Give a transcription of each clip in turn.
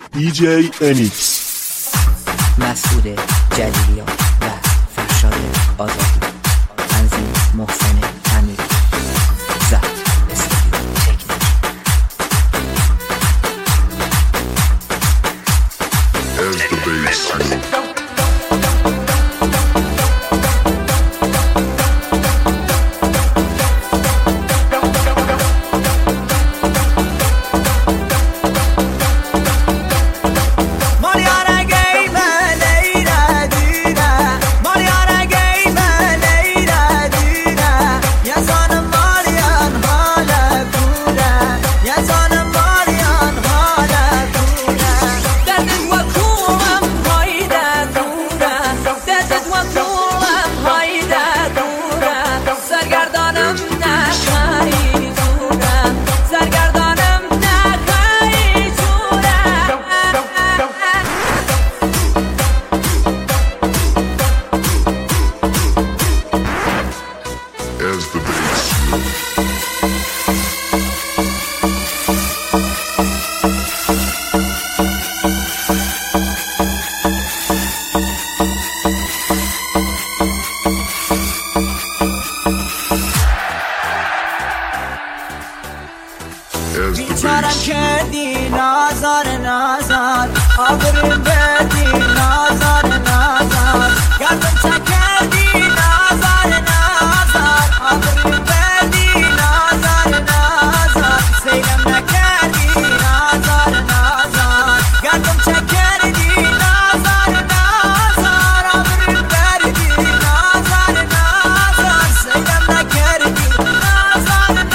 DJ Enix، مسعود جلیلیان و فرشاد آزادی، تنظیم محسن امیری، ضبط استودیو تکنیک. بیچارم کردی نازار نازار، آبرون بردی نازار نازار، گردم چکردی نازار نازار، آبرون بردی نازار نازار، سیلم نکردی نازار نازار، گردم چکردی نازار نازار، آبرون بردی نازار نازار، سیلم نکردی نازار نازار.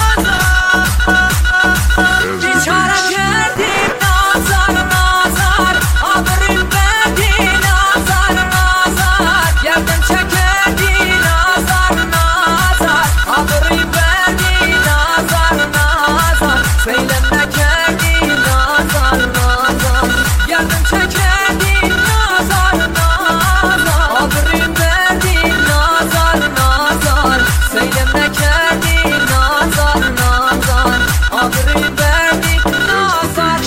بیچارم کردی نازار نازار، آبرون بردی نازار نازار، گردن چکردی نازار نازار، آبرون بردی نازار نازار، سیلم نکردی نازار نازار، گردن چکردی نازار نازار، آبرون بردی نازار نازار، سیلم نکردی نازار نازار، آبرون بردی نازار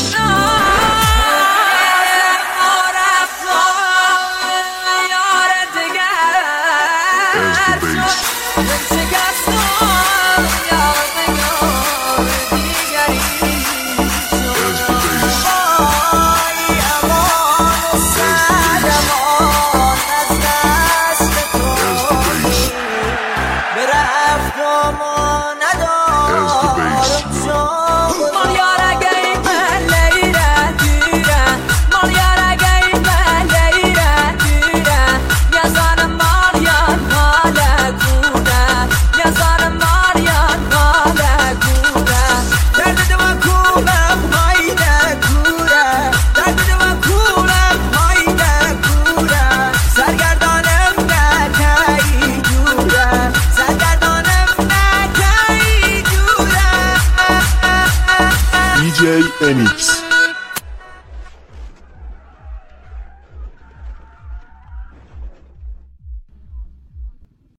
DJ Enix.